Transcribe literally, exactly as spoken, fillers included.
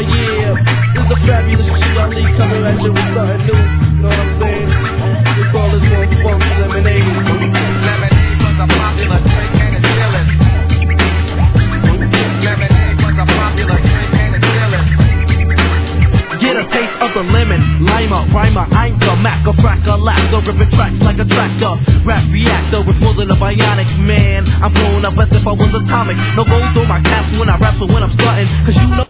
yeah, this is a fabulous G Ali coming at you with something new. Know what I'm saying? We call this one Funk Lemonade. Lemonade was a popular drink and it's still is. Lemonade was a popular drink and it's still is. Get a taste of the lemon, limer, rhymer, anchor, mac, a cracker, lacquer, ripping tracks like a tractor. Rap reactor with more than a bionic man. I'm blowing up as if I was atomic. No gold on my caps when I rap, so when I'm starting, cause you know